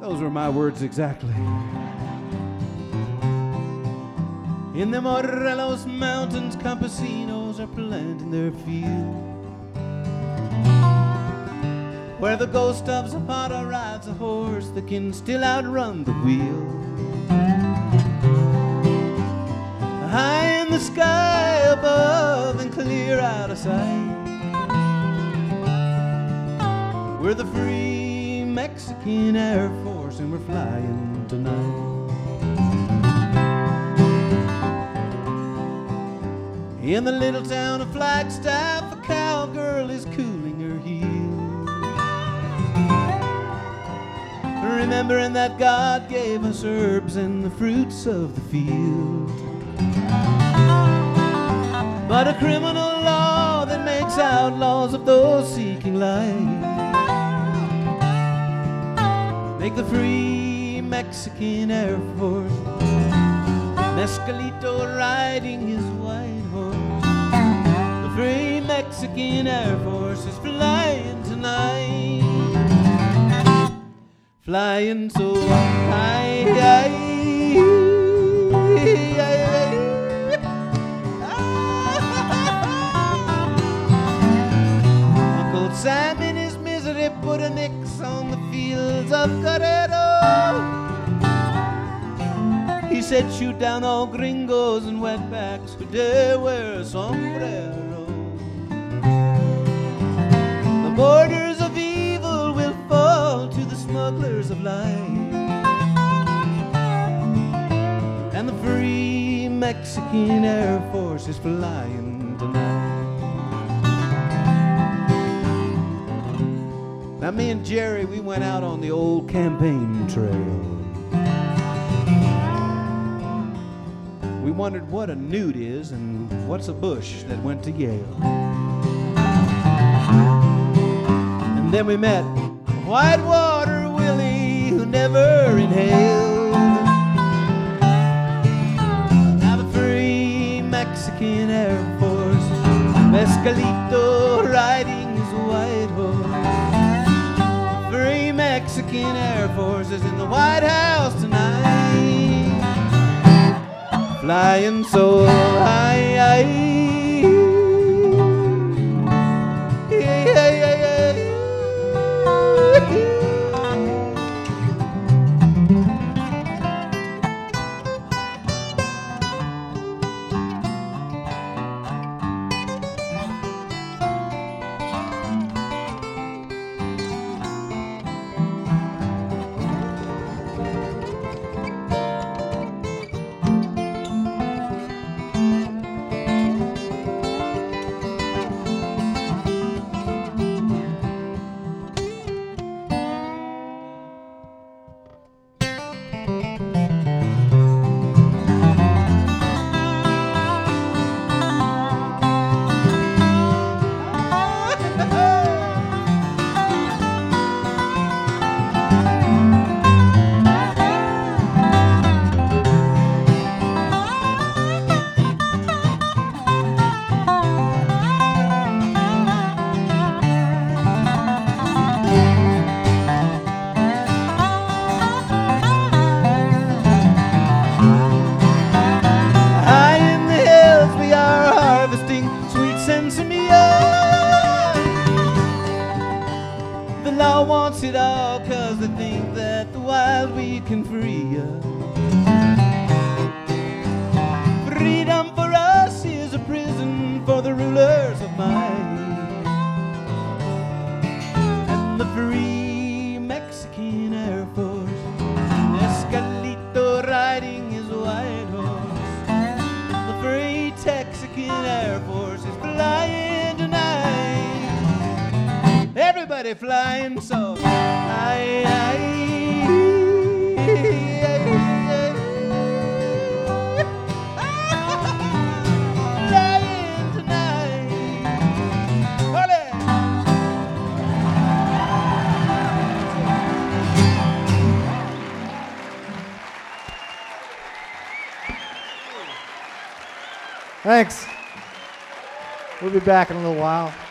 Those were my words exactly. In the Morelos Mountains, campesinos are planting their field, where the ghost of Zapata rides a horse that can still outrun the wheel. High in the sky above and clear out of sight, we're the Free Mexican Air Force and we're flying tonight. In the little town of Flagstaff, a cowgirl is cooling her heels, remembering that God gave us herbs and the fruits of the field. But a criminal law that makes outlaws of those seeking life make the Free Mexican Air Force, Mescalito riding his white horse. The Free Mexican Air Force is flying tonight, flying so high. Uncle Sam in his misery put a nix on the fields of Guerrero. He said, shoot down all gringos and wetbacks who dare wear a sombrero. The borders of evil will fall to the smugglers of light, and the Free Mexican Air Force is flying tonight. Now me and Jerry, we went out on the old campaign trail. We wondered what a newt is and what's a bush that went to Yale. And then we met Whitewater Willie, who never inhaled. Now the Free Mexican Air Force, Mescalito riding his white horse. The Free Mexican Air Force is in the White House tonight, flying so high. It all 'cause they think that the wild weed can free us. Freedom for us is a prison for the rulers of might, and the Free Mexican Air Force, Mescalito riding his white horse. The Free Texican Air Force is flying tonight, everybody flying so high. Flying tonight. Ole. Thanks. We'll be back in a little while.